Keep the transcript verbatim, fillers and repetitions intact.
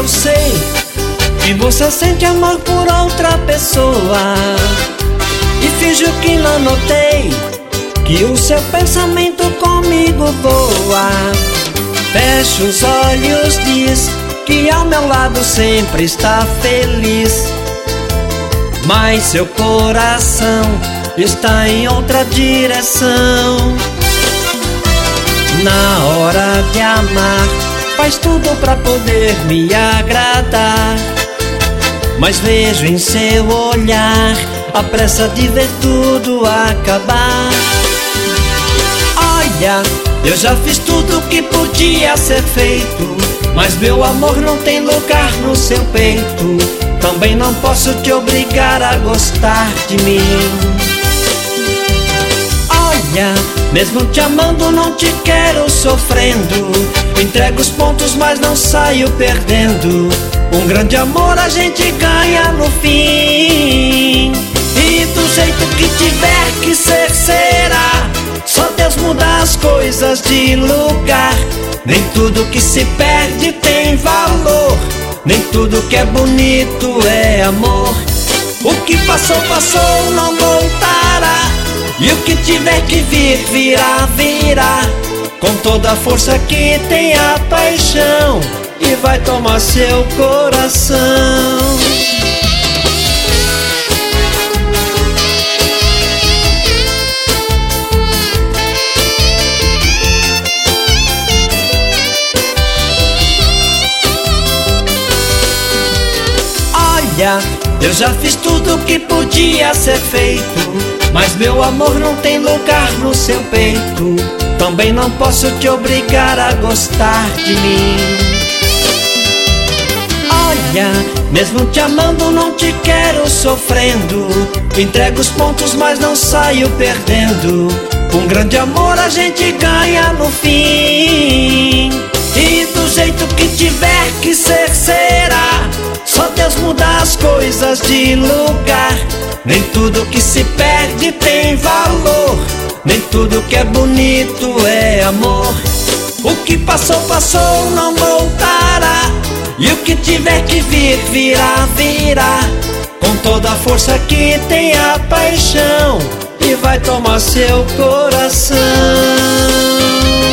eu sei que você sente amor por outra pessoa, e finjo que não notei que o seu pensamento comigo voa. Fecha os olhos, diz que ao meu lado sempre está feliz, mas seu coração está em outra direção. Na hora de amar, faz tudo pra poder me agradar, mas vejo em seu olhar a pressa de ver tudo acabar. Olha, eu já fiz tudo que podia ser feito, mas meu amor não tem lugar no seu peito. Também não posso te obrigar a gostar de mim. Olha, mesmo te amando não te quero sofrendo. Entrego os pontos mas não saio perdendo. Um grande amor a gente ganha no fim. E do jeito que tiver que ser, será. Só Deus muda as coisas de lugar. Nem tudo que se perde tem valor, nem tudo que é bonito é amor. O que passou, passou, não voltará, e o que tiver que vir, virá, virá. Com toda a força que tem a paixão, e vai tomar seu coração. Olha, eu já fiz tudo que podia ser feito, mas meu amor não tem lugar no seu peito. Também não posso te obrigar a gostar de mim. Olha, mesmo te amando não te quero sofrendo. Entrego os pontos mas não saio perdendo. Um grande amor a gente ganha no fim. E do jeito que tiver que ser, será. Só Deus muda as coisas de lugar. Nem tudo que se perde tem valor, nem tudo que é bonito é amor. O que passou, passou, não voltará, e o que tiver que vir, virá, virá. Com toda a força que tem a paixão, e vai tomar seu coração.